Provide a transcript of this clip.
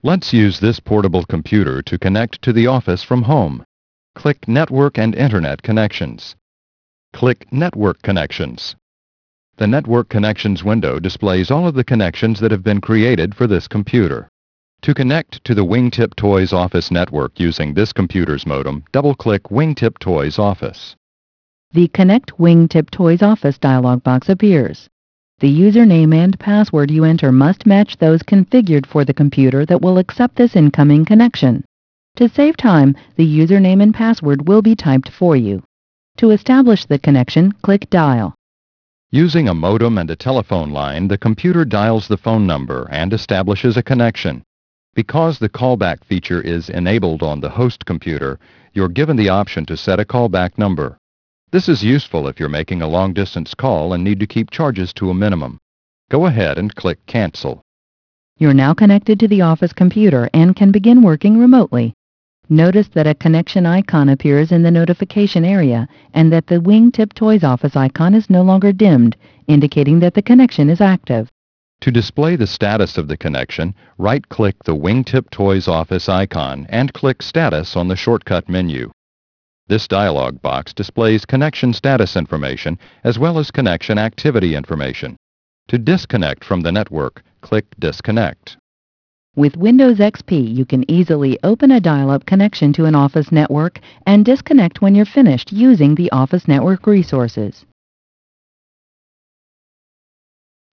Let's use this portable computer to connect to the office from home. Click Network and Internet Connections. Click Network Connections. The Network Connections window displays all of the connections that have been created for this computer. To connect to the Wingtip Toys Office network using this computer's modem, double-click Wingtip Toys Office. The Connect Wingtip Toys Office dialog box appears. The username and password you enter must match those configured for the computer that will accept this incoming connection. To save time, the username and password will be typed for you. To establish the connection, click Dial. Using a modem and a telephone line, the computer dials the phone number and establishes a connection. Because the callback feature is enabled on the host computer, you're given the option to set a callback number. This is useful if you're making a long-distance call and need to keep charges to a minimum. Go ahead and click Cancel. You're now connected to the office computer and can begin working remotely. Notice that a connection icon appears in the notification area and that the Wingtip Toys Office icon is no longer dimmed, indicating that the connection is active. To display the status of the connection, right-click the Wingtip Toys Office icon and click Status on the shortcut menu. This dialog box displays connection status information as well as connection activity information. To disconnect from the network, click Disconnect. With Windows XP, you can easily open a dial-up connection to an Office network and disconnect when you're finished using the Office network resources.